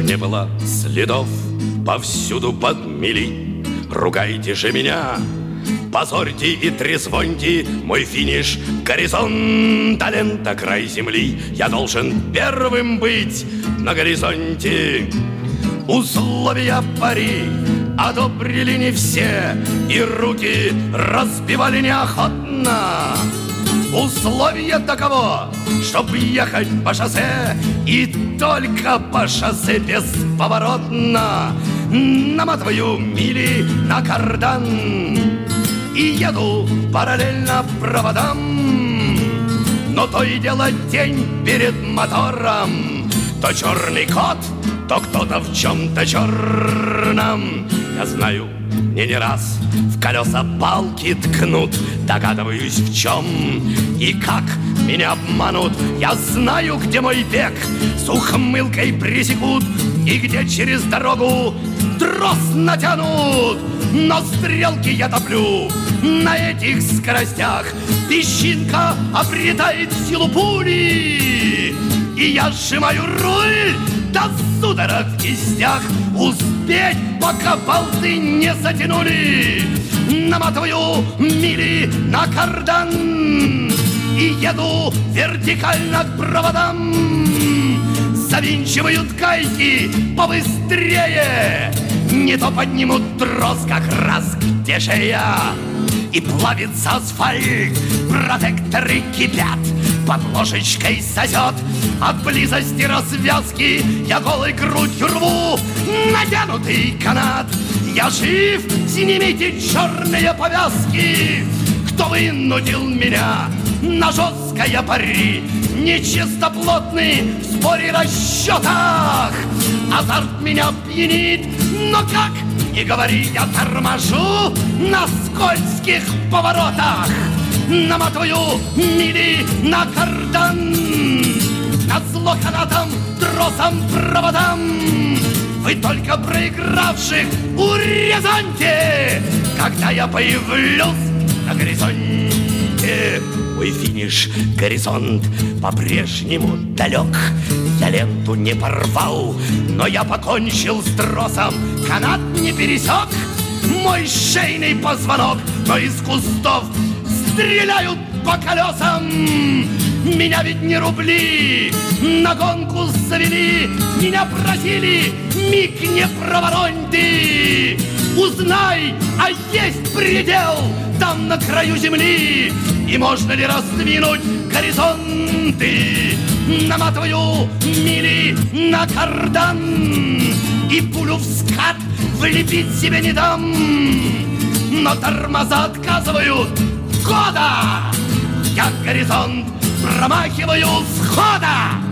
не было следов, повсюду подмели. Ругайте же меня, позорьте и трезвоньте мой финиш горизонтален до край земли. Я должен первым быть на горизонте. Условия пари одобрили не все, и руки разбивали неохотно. Условие таково, чтоб ехать по шоссе, и только по шоссе бесповоротно. Наматываю мили на кардан и еду параллельно проводам. Но то и дело день перед мотором, то черный кот, то кто-то в чем-то черном. Я знаю, мне не раз в колеса палки ткнут, догадываюсь в чем и как меня обманут. Я знаю, где мой бег с ухмылкой пресекут, и где через дорогу трос натянут. Но стрелки я топлю на этих скоростях, песчинка обретает силу пули, и я сжимаю руль до судорог в кистях. Успеть, пока болты не затянули. Наматываю мили на кардан и еду вертикально к проводам. Завинчивают гайки побыстрее, не то поднимут трос как раз где шея. И плавится асфальт, протекторы кипят, под ложечкой сосет от близости развязки. Я голой грудью рву натянутый канат. Я жив, снимите черные повязки. Кто вынудил меня на жесткое пари? Нечистоплотный в споре расчетах. Азарт меня пьянит, но как ни говори, я торможу на скользких поворотах. Наматываю мили на кардан, назло канатам, тросам, проводам. Вы только проигравших урезоньте, когда я появлюсь на горизонте. Мой финиш горизонт по-прежнему далек. Я ленту не порвал, но я покончил с тросом. Канат не пересек мой шейный позвонок, но из кустов стреляют по колесам. Меня ведь не рубли на гонку завели, меня просили, миг не проворонь ты. Узнай, а есть предел там на краю земли, и можно ли раздвинуть горизонты. Наматываю мили на кардан и пулю в скат влепить себе не дам. Но тормоза отказывают года, я горизонт промахиваю с хода.